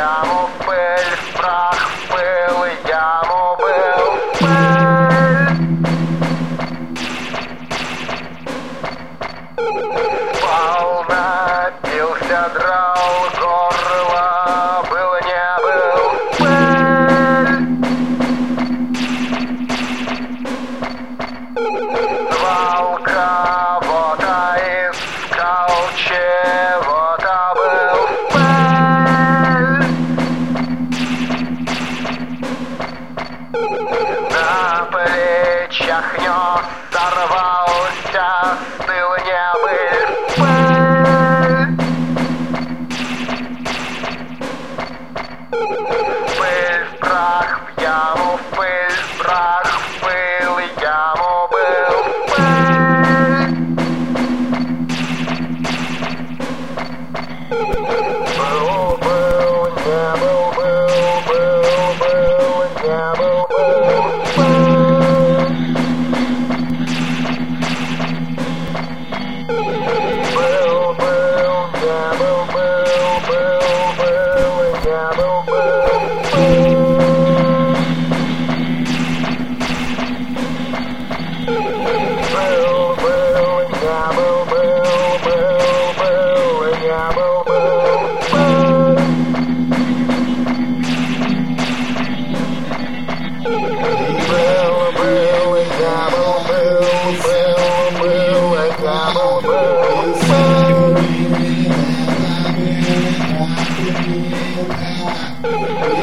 яму, в пыль, в прах, в пыл, яму был, в пыль. Спал, напился, драл, горло, был, не был, в пыль. Звал кого-то, искал чего-то, был в пыль. На плечах нес, сорвался, стыл, не был в пыль. Пыль в прах, в яму, в пыль, в прах, в пыл, яму был в пыль. Был, был, не был, был, был, был, не был, был в пыль. Был, был, не был, был, был, был, не был, был в пыль. Был, был, не был, был, был, был, не был, был в пыль. Был, был, не был, был, был, был, не был, был в пыль.